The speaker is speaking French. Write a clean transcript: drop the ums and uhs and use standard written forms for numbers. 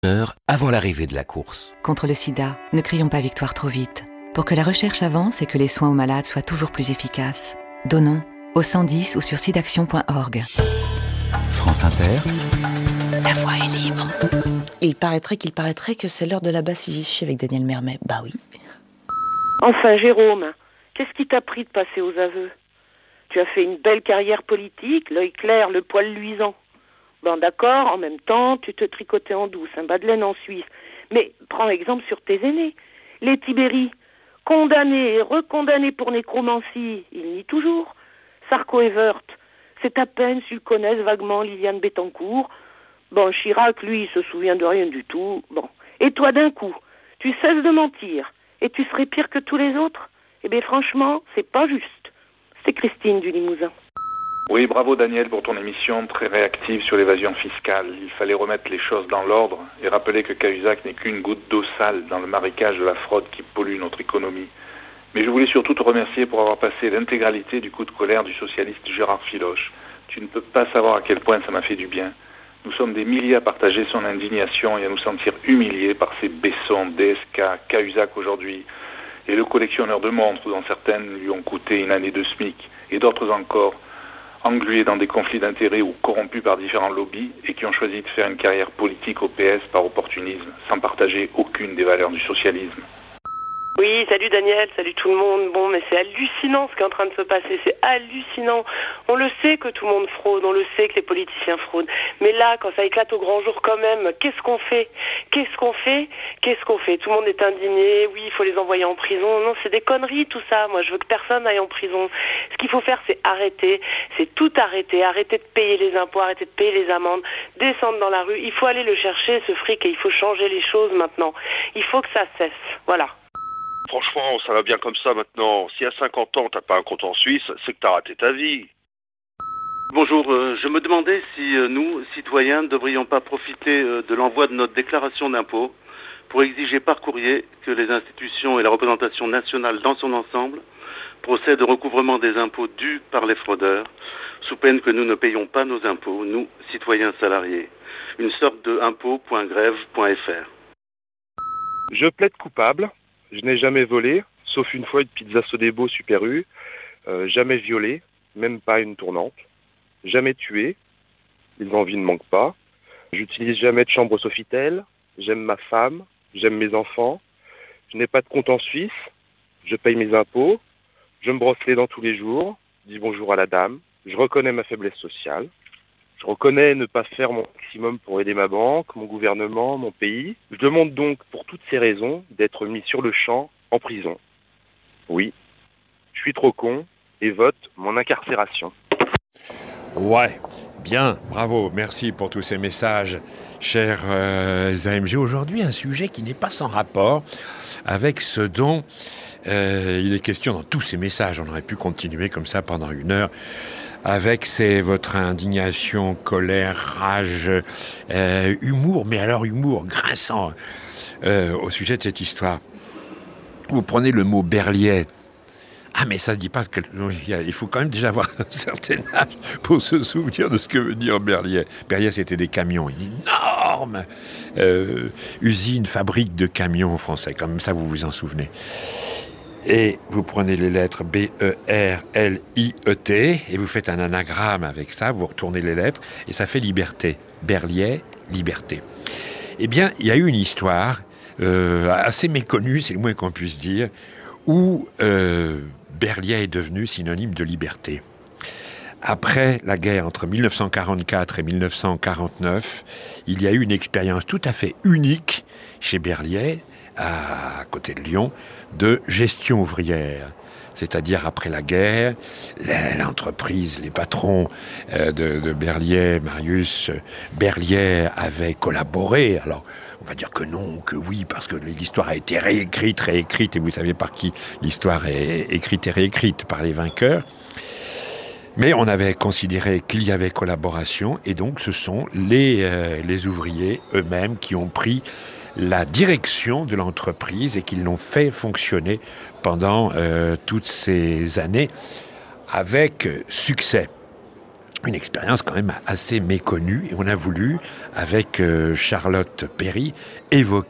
heure avant l'arrivée de la course. Contre le sida, ne crions pas victoire trop vite. Pour que la recherche avance et que les soins aux malades soient toujours plus efficaces, donnons au 110 ou sur sidaction.org. France Inter. La voix est libre. Il paraîtrait que c'est l'heure de la basse si j'y suis avec Daniel Mermet. Bah oui. Enfin, Jérôme, qu'est-ce qui t'a pris de passer aux aveux ? Tu as fait une belle carrière politique, l'œil clair, le poil luisant. Bon, d'accord, en même temps, tu te tricotais en douce, un bas de laine en Suisse. Mais prends exemple sur tes aînés. Les Tibéri, condamnés et recondamnés pour nécromancie, ils nient toujours. Sarko et Wörth, c'est à peine s'ils connaissent vaguement Liliane Bettencourt. Bon, Chirac, lui, il se souvient de rien du tout. Bon. Et toi, d'un coup, tu cesses de mentir et tu serais pire que tous les autres ? Eh bien, franchement, c'est pas juste. C'est Christine du Limousin. Oui, bravo Daniel pour ton émission très réactive sur l'évasion fiscale. Il fallait remettre les choses dans l'ordre et rappeler que Cahuzac n'est qu'une goutte d'eau sale dans le marécage de la fraude qui pollue notre économie. Mais je voulais surtout te remercier pour avoir passé l'intégralité du coup de colère du socialiste Gérard Filoche. Tu ne peux pas savoir à quel point ça m'a fait du bien. Nous sommes des milliers à partager son indignation et à nous sentir humiliés par ces Besson, DSK, Cahuzac aujourd'hui, et le collectionneur de montres dont certaines lui ont coûté une année de SMIC, et d'autres encore, englués dans des conflits d'intérêts ou corrompus par différents lobbies et qui ont choisi de faire une carrière politique au PS par opportunisme, sans partager aucune des valeurs du socialisme. Oui, salut Daniel, salut tout le monde. Bon, mais c'est hallucinant ce qui est en train de se passer, c'est hallucinant. On le sait que tout le monde fraude, on le sait que les politiciens fraudent. Mais là, quand ça éclate au grand jour quand même, qu'est-ce qu'on fait ? Tout le monde est indigné, oui, il faut les envoyer en prison. Non, c'est des conneries tout ça. Moi, je veux que personne aille en prison. Ce qu'il faut faire, c'est arrêter, c'est tout arrêter. Arrêter de payer les impôts, arrêter de payer les amendes, descendre dans la rue. Il faut aller le chercher, ce fric, et il faut changer les choses maintenant. Il faut que ça cesse, voilà. Franchement, ça va bien comme ça maintenant. Si à 50 ans, t'as pas un compte en Suisse, c'est que t'as raté ta vie. Bonjour, je me demandais si nous, citoyens, ne devrions pas profiter de l'envoi de notre déclaration d'impôt pour exiger par courrier que les institutions et la représentation nationale dans son ensemble procèdent au recouvrement des impôts dus par les fraudeurs, sous peine que nous ne payions pas nos impôts, nous, citoyens salariés. Une sorte de impôt.grève.fr. Je plaide coupable. Je n'ai jamais volé, sauf une fois une pizza Sodebo Super U. Jamais violé, même pas une tournante. Jamais tué, les envies ne manquent pas. J'utilise jamais de chambre Sofitel. J'aime ma femme, j'aime mes enfants. Je n'ai pas de compte en Suisse. Je paye mes impôts. Je me brosse les dents tous les jours. Dis bonjour à la dame. Je reconnais ma faiblesse sociale. Je reconnais ne pas faire mon maximum pour aider ma banque, mon gouvernement, mon pays. Je demande donc, pour toutes ces raisons, d'être mis sur le champ, en prison. Oui, je suis trop con et vote mon incarcération. Ouais, bien, bravo, merci pour tous ces messages, chers AMG. Aujourd'hui, un sujet qui n'est pas sans rapport avec ce dont il est question dans tous ces messages. On aurait pu continuer comme ça pendant une heure. Avec votre indignation, colère, rage, humour, mais alors humour grinçant au sujet de cette histoire. Vous prenez le mot Berliet. Ah, mais ça ne dit pas que... Il faut quand même déjà avoir un certain âge pour se souvenir de ce que veut dire Berliet. Berliet, c'était des camions, une énorme usine, fabrique de camions français. Comme ça, vous vous en souvenez. Et vous prenez les lettres B-E-R-L-I-E-T et vous faites un anagramme avec ça, vous retournez les lettres et ça fait liberté. Berliet, liberté. Eh bien, il y a eu une histoire assez méconnue, c'est le moins qu'on puisse dire, où Berliet est devenu synonyme de liberté. Après la guerre entre 1944 et 1949, il y a eu une expérience tout à fait unique chez Berliet, à côté de Lyon, de gestion ouvrière. C'est-à-dire après la guerre, l'entreprise, les patrons de Berliet, Marius Berliet avaient collaboré. Alors, on va dire que non, que oui, parce que l'histoire a été réécrite, et vous savez par qui l'histoire est écrite et réécrite, par les vainqueurs. Mais on avait considéré qu'il y avait collaboration, et donc ce sont les ouvriers eux-mêmes qui ont pris la direction de l'entreprise et qui l'ont fait fonctionner pendant toutes ces années avec succès. une expérience quand même assez méconnue. Et on a voulu, avec Charlotte Perry, évoquer